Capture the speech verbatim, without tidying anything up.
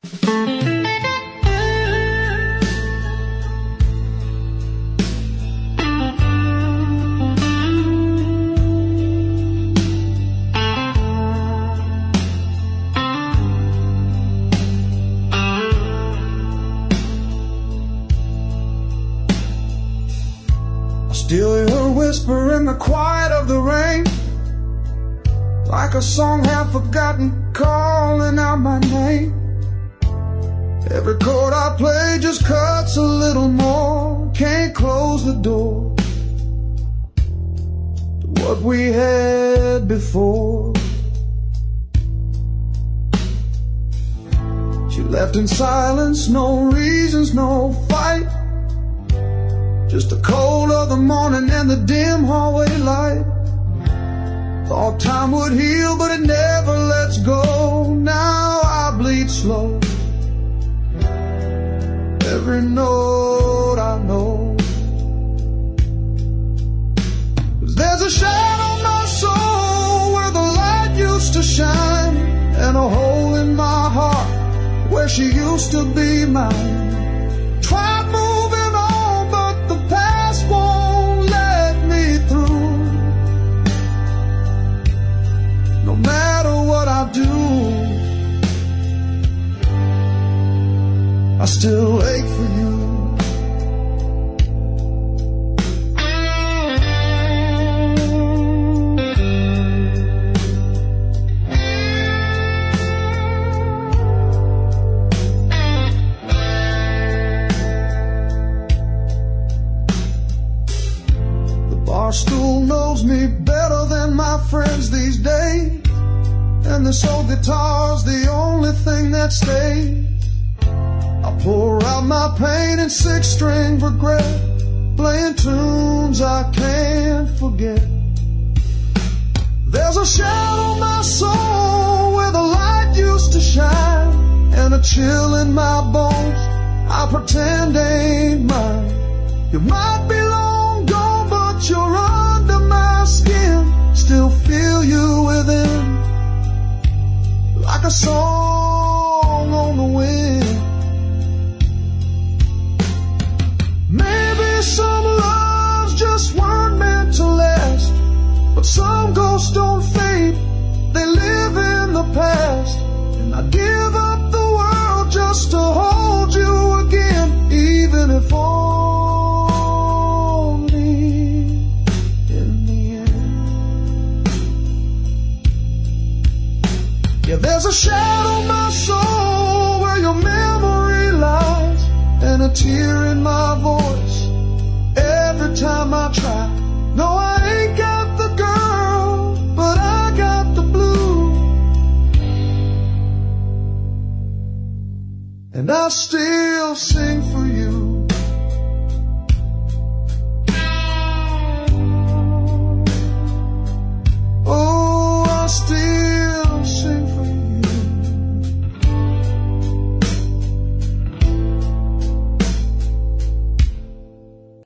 Still hear her whisper in the quiet of the rain, like a song half forgotten calling out my name. Every chord I play just cuts a little more. Can't close the door to what we had before. She left in silence, no reasons, no fight, just the cold of the morning and the dim hallway light. Thought time would heal, but it never lets go. Now I bleed slow, every note I know. 'Cause there's a shadow in my soul where the light used to shine, and a hole in my heart where she used to be mine. Tried moving on, but the past won't let me through. No matter what I do, I still ache for you. Barstool knows me better than my friends these days, and this old guitar's the only thing that stays. I pour out my pain in six-string regret, playing tunes I can't forget. There's a shadow in my soul where the light used to shine, and a chill in my bones I pretend ain't mine. You might be long gone, but you're under my skin. Still feel you within, like a song on the wind. Maybe some loves just weren't meant to last, but some ghosts don't fade, they live in the past. And I'd give up the world just to hold you again, even if only in the end. Yeah, there's a shadow in my soul where your memory lies, and a tear in my voice every time I try. No, I ain't got the girl, but I got the blue, and I still